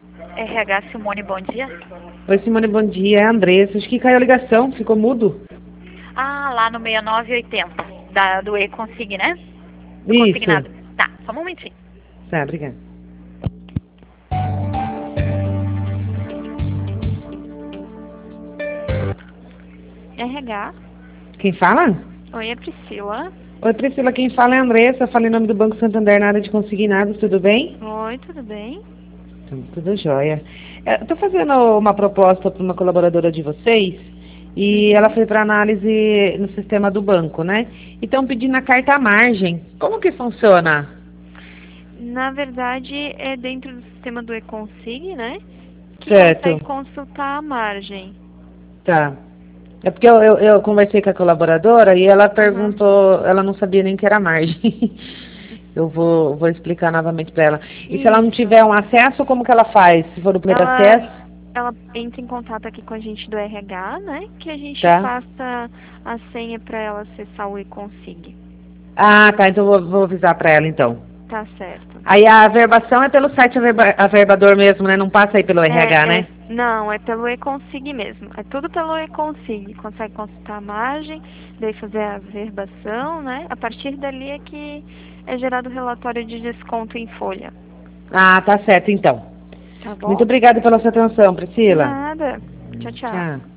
RH Simone, bom dia. Oi, Simone, bom dia. É a Andressa. Acho que caiu a ligação, ficou mudo. Ah, lá no 6980, do E-Consig, né? Do Isso. consignado. Tá, só um momentinho. Tá, obrigada. RH, Quem fala? oi, é Priscila. Oi, Priscila, quem fala é a Andressa. Fala em nome do Banco Santander na área de consignados, tudo bem? Oi, tudo bem? Tudo jóia. Eu tô fazendo uma proposta para uma colaboradora de vocês e ela Uhum. foi para análise no sistema do banco, né? E estão pedindo a carta à margem. Como que funciona? Na verdade, é dentro do sistema do E-Consig, né? Que Certo, consegue consultar a margem. tá. É porque eu conversei com a colaboradora e ela Aham. perguntou, ela não sabia nem que era margem. Eu vou explicar novamente para ela. E se ela não Isso. tiver um acesso, como que ela faz? Se for o primeiro Ela, acesso, ela entra em contato aqui com a gente do RH, né? Que a gente tá? passa a senha para ela acessar o E-Consig. Ah, tá. Então vou avisar para ela então. Tá certo. Aí a averbação é pelo site averbador mesmo, né? Não passa aí pelo RH, né? Não, é pelo E-Consig mesmo. É tudo pelo E-Consig. Consegue consultar a margem, daí fazer a averbação, né? A partir dali é que é gerado o relatório de desconto em folha. Ah, tá certo então. Tá Muito bom? obrigada pela sua atenção, De Priscila. nada. Tchau, tchau. Tchau.